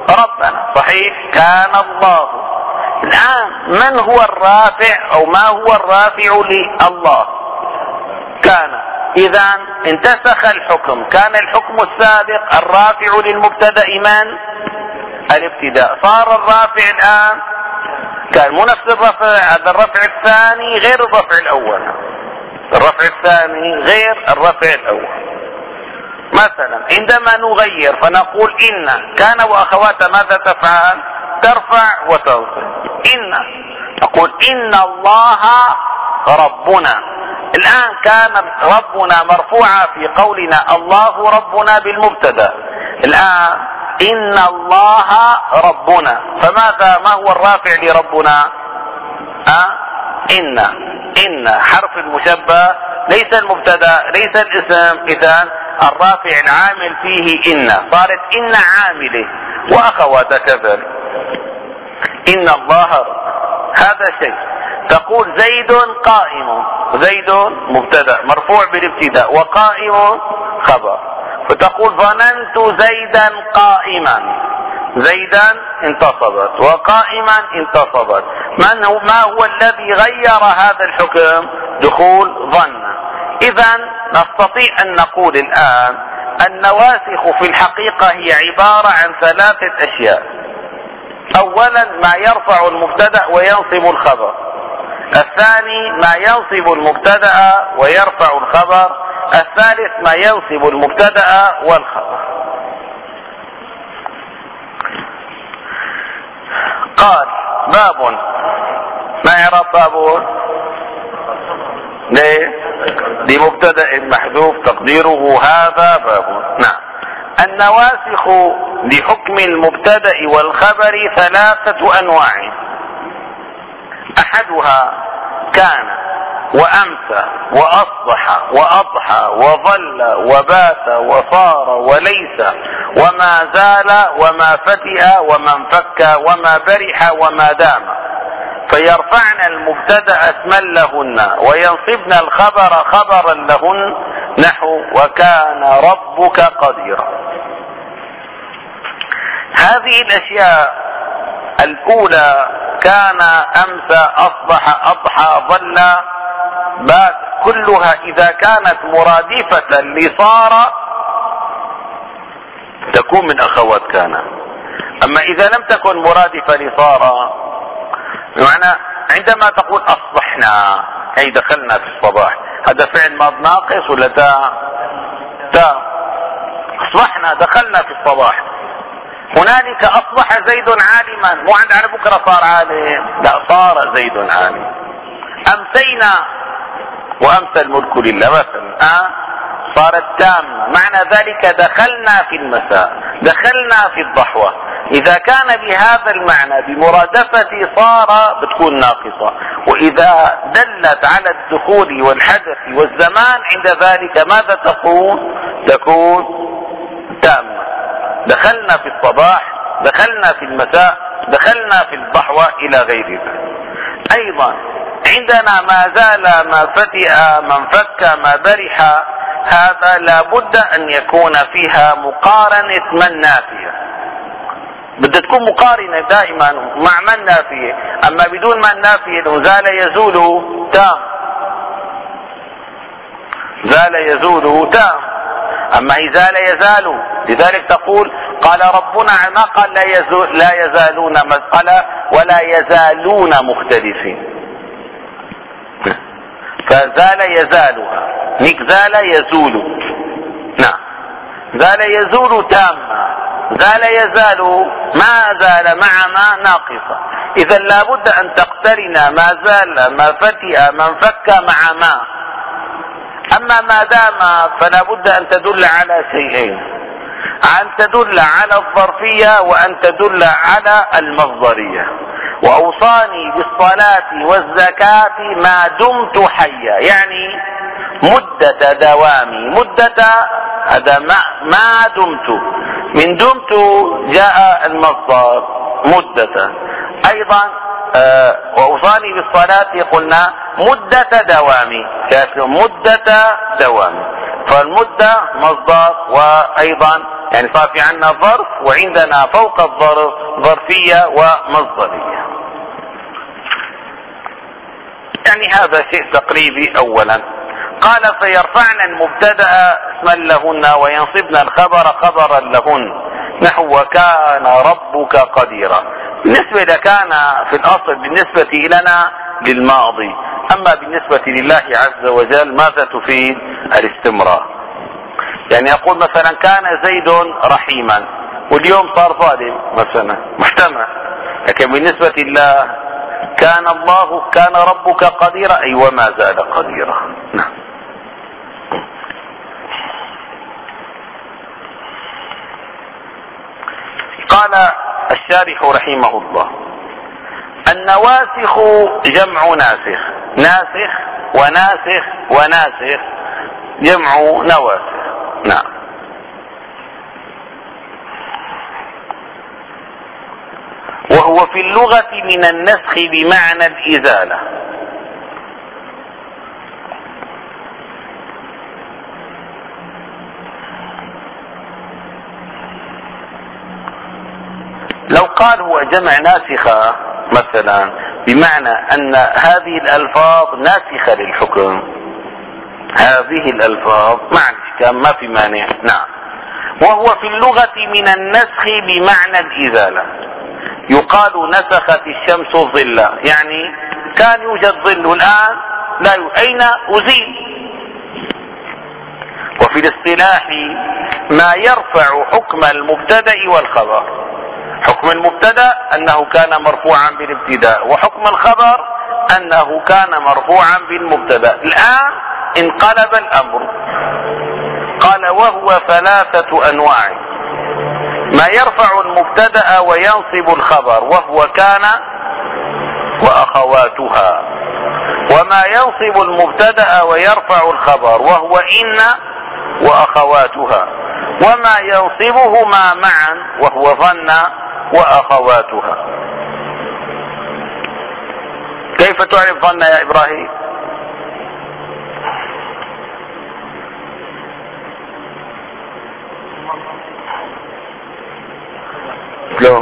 ربنا، صحيح؟ كان الله. الآن من هو الرافع أو ما هو الرافع لله؟ كان. إذا انتسخ الحكم، كان الحكم السابق الرافع للمبتدأ من الابتداء، صار الرافع الآن كان مو نفس الرفع. هذا الرفع الثاني غير الرفع الأول، الرفع الثاني غير الرفع الأول. مثلا عندما نغير فنقول إن، كان وأخواتها ماذا تفعل؟ ترفع وتنصب. إن نقول إن الله ربنا. الآن كان ربنا مرفوعة في قولنا الله ربنا بالمبتدأ. الآن إن الله ربنا، فماذا ما هو الرافع لربنا؟ أه؟ إن. إن حرف المشبه ليس المبتدأ ليس الاسم، إذن الرافع العامل فيه إن، صارت إن عامله وأخوات كذلك. إن الله رب. هذا شيء. تقول زيد قائم، زيد مبتدأ مرفوع بالابتداء وقائم خبر، فتقول ظننت زيدا قائما، زيدا انتصبت وقائما انتصبت. من هو ما هو الذي غير هذا الحكم؟ دخول ظن. إذا نستطيع أن نقول الآن النواسخ في الحقيقة هي عبارة عن ثلاثة أشياء. أولا ما يرفع المبتدأ وينصب الخبر، الثاني ما ينصب المبتدأ ويرفع الخبر، الثالث ما ينصب المبتدأ والخبر. قال باب، ما يعرف باب؟ ليه؟ لمبتدأ محذوف تقديره هذا باب. نعم. النواسخ لحكم المبتدأ والخبر ثلاثة أنواع. أحدها كان وأمسى وأصبح وأضحى وظل وبات وصار وليس وما زال وما فتئ وما انفك وما برح وما دام، فيرفعن المبتدأ اسما لهن وينصبن الخبر خبرا لهن، نحو وكان ربك قديرا. هذه الأشياء الأولى كان أمسى أصبح أضحى ظل بات، كلها إذا كانت مرادفة لصار تكون من أخوات كان. أما إذا لم تكن مرادفة لصار، بمعنى عندما تقول أصبحنا أي دخلنا في الصباح، هذا فعل ماض ناقص ولا تاء؟ تاء. أصبحنا دخلنا في الصباح. هنالك أصبح زيد عالما، مو عند على بكرة صار عالم، لا صار زيد عالم. أمسينا وأمسى الملك لله مثلا، أه؟ صارت تامة، معنى ذلك دخلنا في المساء، دخلنا في الضحوة. إذا كان بهذا المعنى بمرادفة صار بتكون ناقصة، وإذا دلت على الدخول والحدث والزمان عند ذلك ماذا تكون؟ تكون تامة. دخلنا في الصباح، دخلنا في المساء، دخلنا في الضحوة إلى غير ذلك. أيضا عندنا ما زال ما فتئ ما انفك ما برح، هذا لا بد أن يكون فيها مقارنة من نافية، بدها تكون مقارنة دائما مع من نافية. أما بدون من نافية لو زال يزول تام، زال يزول تام، أما زال يزال. لذلك تقول قال ربنا، ما قال لا, يزول لا يزالون، قال ولا يزالون مختلفين، فزال يزالها، نك زال يزول. نعم. زال يزول تامة، زال يزال ما زال مع ما ناقصة. إذا لابد أن تقترن ما زال ما فتئ ما انفك مع ما. أما ما دام فلا بد أن تدل على شيئين، أن تدل على الظرفية وأن تدل على المصدرية. وأوصاني بالصلاة والزكاة ما دمت حيا، يعني مدة دوامي، مدة هذا ما, ما دمت، من دمت جاء المصدر مدة. أيضا آه وأوصاني بالصلاة قلنا مدة دوامي، مدة دوامي، فالمدة مصدر وأيضا يعني صار في عندنا ظرف وعندنا فوق الظرف ظرفية ومصدرية. يعني هذا شيء تقريبي اولا. قال فيرفعن المبتدأ اسما لهن وينصبن الخبر خبرا لهن نحو وكان ربك قديرا. بالنسبة لكان في الاصل بالنسبة لنا للماضي، اما بالنسبة لله عز وجل ماذا تفيد؟ الاستمرار. يعني يقول مثلا كان زيد رحيما واليوم صار ظالم مثلا محتمل، لكن بالنسبة لله كان الله كان ربك قديرا اي وما زال قديرا. نعم. قال الشارح رحمه الله النواسخ جمع ناسخ، ناسخ وناسخ وناسخ جمع نواسخ. نعم. وهو في اللغة من النسخ بمعنى الإزالة. لو قال هو جمع ناسخة مثلا بمعنى أن هذه الألفاظ ناسخة للحكم، هذه الألفاظ معلش ما في مانع. نعم. وهو في اللغة من النسخ بمعنى الإزالة. يقال نسخت الشمس الظل، يعني كان يوجد ظل الآن لا ي... أين أزيل. وفي الاصطلاح ما يرفع حكم المبتدأ والخبر. حكم المبتدأ أنه كان مرفوعا بالابتداء، وحكم الخبر أنه كان مرفوعا بالمبتدأ. الآن انقلب الأمر. قال وهو ثلاثة أنواع: ما يرفع المبتدأ وينصب الخبر وهو كان وأخواتها، وما ينصب المبتدأ ويرفع الخبر وهو إن وأخواتها، وما ينصبهما معا وهو ظن وأخواتها. كيف تعرف ظن يا إبراهيم؟ لو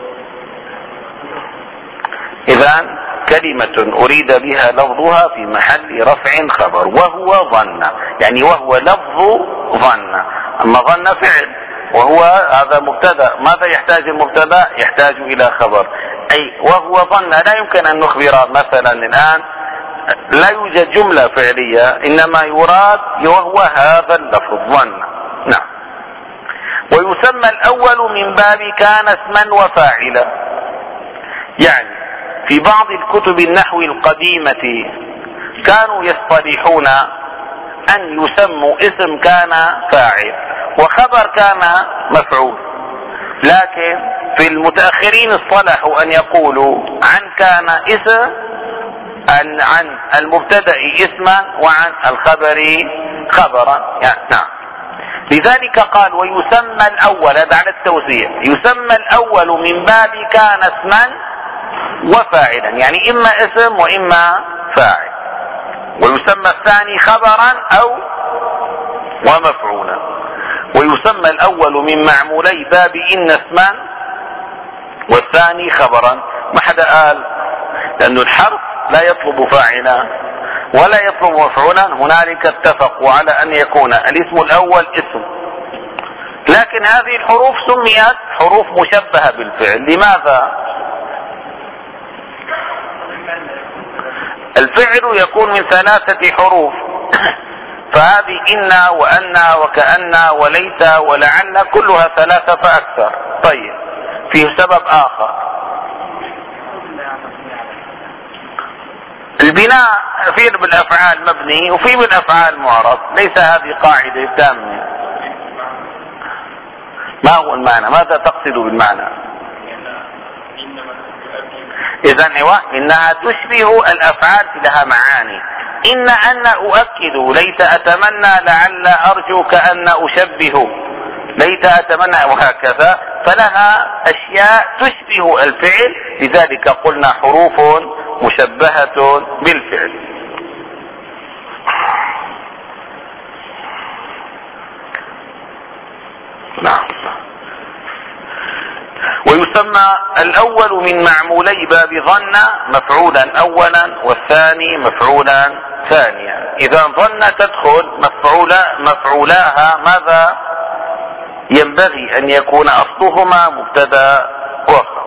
إذن كلمة أريد بها لفظها في محل رفع خبر وهو ظن، يعني وهو لفظ ظن، أما ظن فعل وهو هذا مبتدأ. ماذا يحتاج المبتدأ؟ يحتاج إلى خبر، أي وهو ظن. لا يمكن أن نخبر مثلا الآن، لا يوجد جملة فعلية، إنما يراد وهو هذا اللفظ ظن. نعم. ويسمى الأول من باب كان اسما وفاعلا. يعني في بعض الكتب النحو القديمة كانوا يصطلحون أن يسموا اسم كان فاعل وخبر كان مفعول، لكن في المتأخرين اصطلحوا أن يقولوا عن كان اسم، عن, عن المبتدأ اسما وعن الخبر خبرا. يعني نعم. لذلك قال ويسمى الأول، هذا على التوزيع، يسمى الأول من باب كان اسما وفاعلا، يعني إما اسم وإما فاعل. ويسمى الثاني خبرا أو ومفعولا. ويسمى الأول من معمولي باب إن اسما والثاني خبرا. ما حدا قال، لأن الحرف لا يطلب فاعلا ولا يطلب مفعولا، هنالك اتفقوا على أن يكون الاسم الأول اسم، لكن هذه الحروف سميت حروف مشبهة بالفعل. لماذا؟ الفعل يكون من ثلاثة حروف، فهذه إن وأن وكأن وليت ولعل كلها ثلاثة فأكثر. طيب فيه سبب آخر، البناء فيه بالأفعال مبني وفيه بالأفعال معرب، ليس هذه قاعدة تامة. ما هو المعنى؟ ماذا تقصد بالمعنى؟ إذن ايوه إنها تشبه الأفعال لها معاني. إن أن أؤكد، ليت أتمنى، لعل أرجو، كأن أشبه، ليت أتمنى، وهكذا، فلها أشياء تشبه الفعل، لذلك قلنا حروف مشبهة بالفعل. نعم. يسمى الأول من معمولي باب ظن مفعولا أولا والثاني مفعولا ثانيا. إذا ظن تدخل مفعولا مفعولاها ماذا ينبغي أن يكون أصلهما مبتدا وخبر.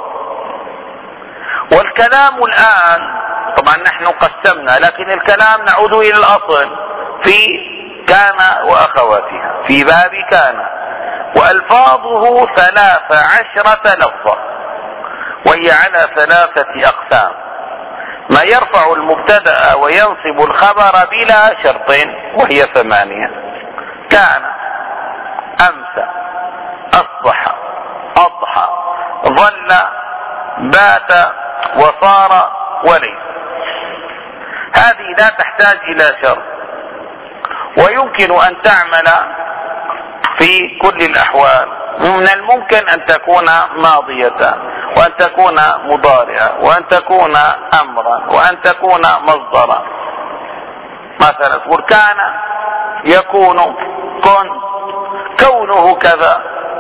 والكلام الآن طبعا نحن قسمنا، لكن الكلام نعود إلى الأصل في كان وأخواتها في باب كان، وألفاظه ثلاث عشرة لفظة وهي على ثلاثة أقسام: ما يرفع المبتدأ وينصب الخبر بلا شرط وهي ثمانية: كان، أمسى، أصبح، أضحى، ظل، بات، وصار، وليس. هذه لا تحتاج إلى شرط، ويمكن أن تعمل في كل الأحوال. من الممكن أن تكون ماضية، وأن تكون مضارعة، وأن تكون أمرا، وأن تكون مصدرا. مثلا تقول كان يكون، كن، كونه كذا.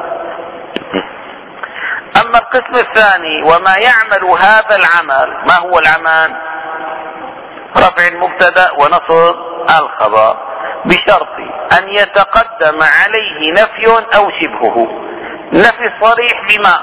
أما القسم الثاني وما يعمل هذا العمل، ما هو العمل؟ رفع المبتدأ ونصب الخبر بشرط أن يتقدم عليه نفي أو شبهه. نفي صريح بما،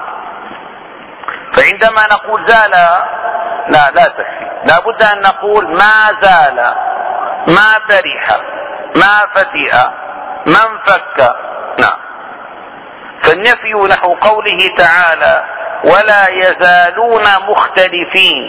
فعندما نقول زال لا لا تكفي، لا بد أن نقول ما زال، ما برح، ما فتئ، من فك. نعم. فالنفي نحو قوله تعالى: ولا يزالون مختلفين.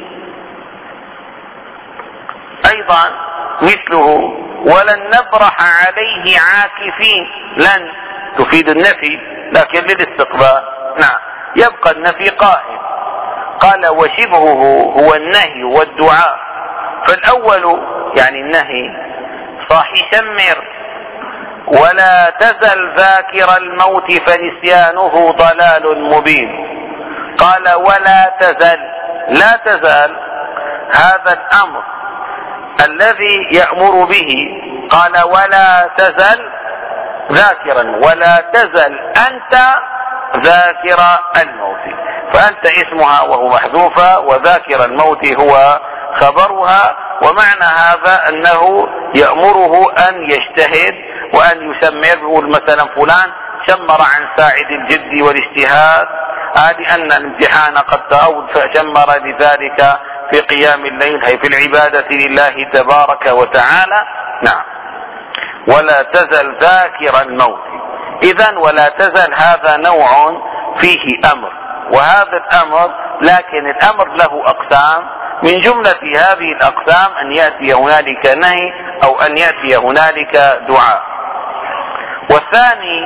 أيضا مثله: ولن نبرح عليه عاكفين. لن تفيد النفي لكن للاستقبال. نعم. يبقى النفي قائم. قال: وشبهه هو النهي والدعاء. فالأول يعني النهي: صاح شمر، ولا تزل ذاكر الموت فنسيانه ضلال مبين. قال: ولا تزل، لا تزال، هذا الأمر الذي يأمر به. قال: ولا تزل ذاكرا، ولا تزل أنت ذاكر الموت، فأنت اسمها وهو محذوفة، وذاكر الموت هو خبرها. ومعنى هذا أنه يأمره أن يجتهد وأن يسمي، يقول مثلا فلان شمر عن ساعد الجد والاجتهاد، هذه أن الامتحان قد تأود فشمر لذلك في قيام الليل، هي في العبادة لله تبارك وتعالى. نعم. ولا تزل ذاكر الموت. إذن ولا تزل هذا نوع فيه أمر، وهذا الأمر لكن الأمر له أقسام. من جملة هذه الأقسام أن يأتي هنالك نهي أو أن يأتي هنالك دعاء. والثاني: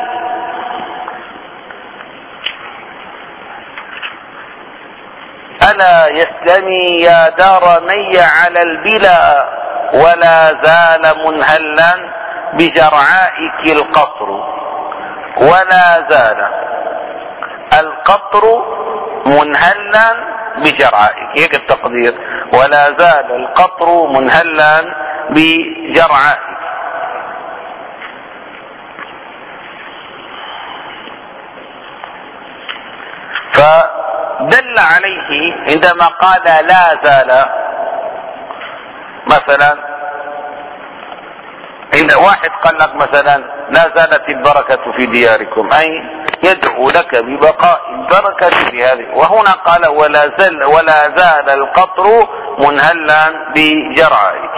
ألا يسلمي يا دار مي على البلا، ولا زال منهلا بجرعائك القطر. ولا زال القطر منهلا بجرعائك، هيك التقدير: ولا زال القطر منهلا بجرعائك. فدل عليه عندما قال لا زال. مثلا عند واحد قال لك مثلا: لا زالت البركة في دياركم، أي يدعو لك ببقاء البركة في هذه. وهنا قال: ولا زال ولا زال القطر منهلا بجرعائك.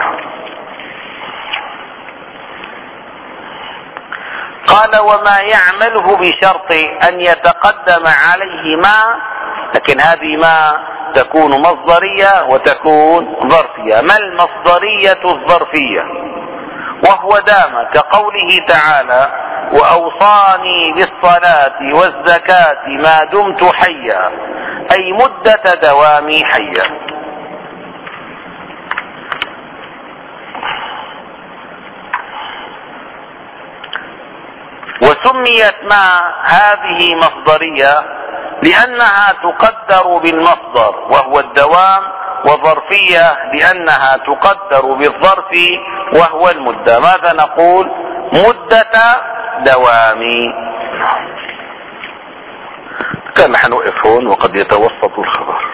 قال: وما يعمله بشرط أن يتقدم عليه ما، لكن هذه ما تكون مصدرية وتكون ظرفية. ما المصدرية الظرفية؟ وهو دام، كقوله تعالى: وأوصاني بالصلاة والزكاة ما دمت حيا، أي مدة دوامي حيا. وسميت ما هذه مصدرية لأنها تقدر بالمصدر وهو الدوام، وظرفية لأنها تقدر بالظرف وهو المدة. ماذا نقول؟ مدة دوامي. كان حنوقف هون وقد يتوسط الخبر.